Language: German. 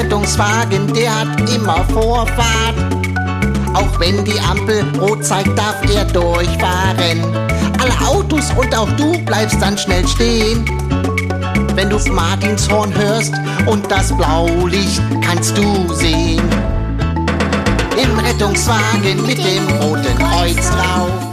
Rettungswagen, der hat immer Vorfahrt. Auch wenn die Ampel rot zeigt, darf er durchfahren. Alle Autos und auch du bleibst dann schnell stehen. Wenn du Martinshorn hörst und das Blaulicht kannst du sehen. Im Rettungswagen mit dem roten Kreuz drauf.